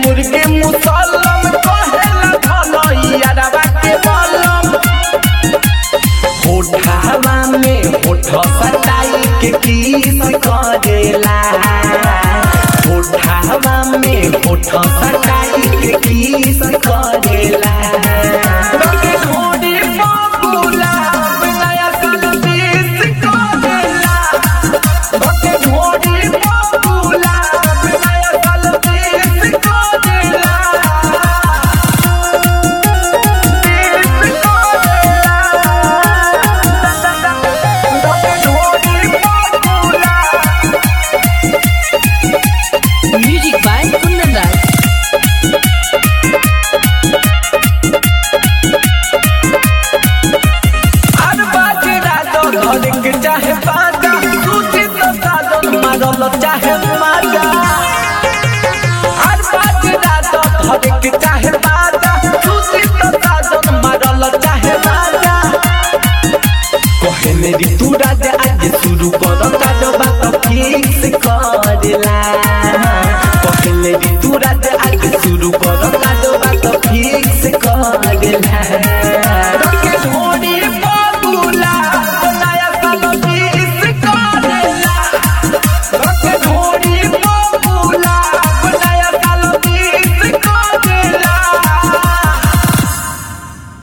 मुर्गे मुसलम कहेला धनैया के बलम होठवा में होठ सटाई के किस करेला होठवा में होठ सटाई के किस करेला रखे घोड़ी बबुला नया साल बीस करेला रखे घोड़ी बबुला नया साल बीस करेला Music by Kundan Raj. चाहे बाजा सूची तो साधन मारल चाहे माजा हर बाजा तो धड़क चाहे बाजा सूची तो साधन मारल चाहे माजा कहे मेरी